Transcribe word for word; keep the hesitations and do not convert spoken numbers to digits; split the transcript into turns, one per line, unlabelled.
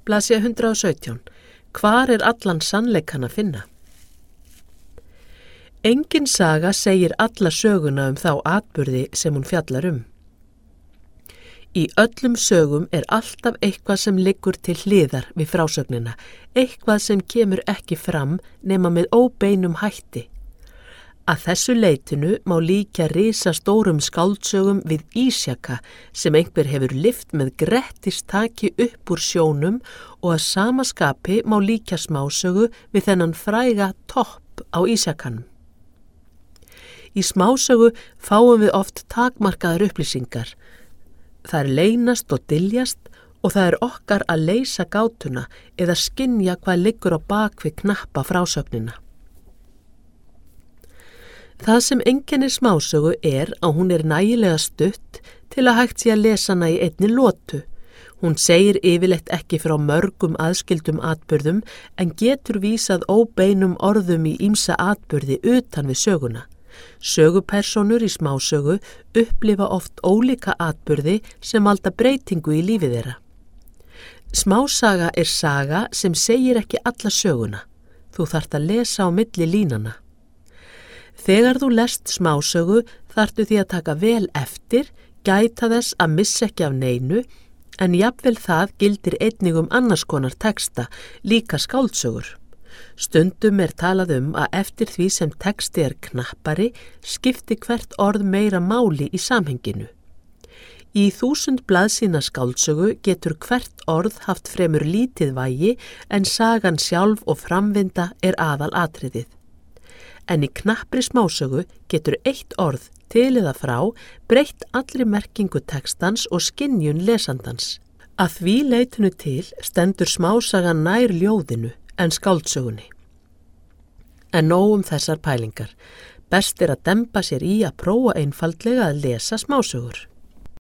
Blaðsíða hundrað og sautján. Hvar er allan sannleikann að finna? Engin saga segir alla söguna um þá atburði sem hún fjallar um. Í öllum sögum er alltaf eitthvað sem liggur til hliðar við frásögnina, eitthvað sem kemur ekki fram nema með óbeinum hætti. Að þessu leitinu má líkja risastórum skáldsögum við ísjaka sem einhver hefur lyft með grettistaki upp úr sjónum og að sama skapi má líkja smásögu við þennan fræga topp á ísjakanum. Í smásögu fáum við oft takmarkaðar upplýsingar. Það er leynast og dyljast og það er okkar að leysa gátuna eða skynja hvað liggur á bakvið knappa frásögnina. Það sem einkennir smásögu er að hún er nægilega stutt til að hægt sé að lesa hana í einni lotu. Hún segir yfirleitt ekki frá mörgum aðskildum atburðum en getur vísað óbeinum orðum í ýmsa atburði utan við söguna. Sögupersónur í smásögu upplifa oft ólíka atburði sem valda breytingu í lífi þeirra. Smásaga er saga sem segir ekki alla söguna. Þú þarft að lesa á milli línana. Þegar þú lest smásögu þarftu því að taka vel eftir, gæta þess að missa ekki af neinu, en jafnvel það gildir einnig um annars konar texta, líka skáldsögur. Stundum er talað um að eftir því sem texti er knappari skipti hvert orð meira máli í samhenginu. Í þúsund blaðsíðna skáldsögu getur hvert orð haft fremur lítið vægi en sagan sjálf og framvinda er aðal atriðið. En í knappri smásögu getur eitt orð til eða frá breytt allri merkingu textans og skynjun lesandans. Að því leitinu til stendur smásagan nær ljóðinu en skáldsögunni. En nóg um þessar pælingar. Best er að demba sér í að prófa einfaldlega að lesa smásögur.